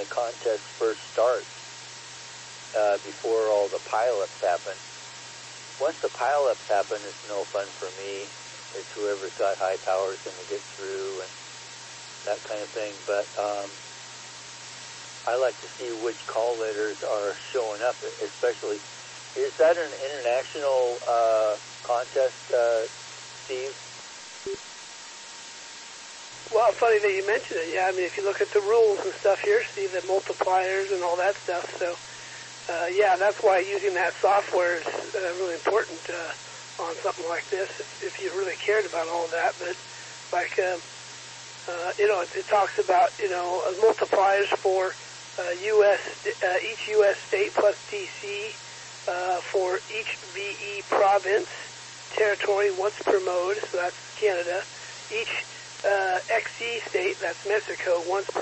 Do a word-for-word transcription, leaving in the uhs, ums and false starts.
contest first starts, uh, before all the pileups happen. Once the pileups happen, it's no fun for me. It's whoever's got high power is going to get through and that kind of thing. But um, I like to see which call letters are showing up, especially. Is that an international uh, contest, uh, Steve? Well, funny that you mentioned it. Yeah, I mean, if you look at the rules and stuff here, see the multipliers and all that stuff. So, uh, yeah, that's why using that software is uh, really important uh, on something like this, if, if you really cared about all of that. But, like, um, uh, you know, it, it talks about, you know, uh, multipliers for uh, U S, uh, each U S state plus D C, uh, for each V E province, territory once per mode, so that's Canada, each Uh, X C state, that's Mexico, once per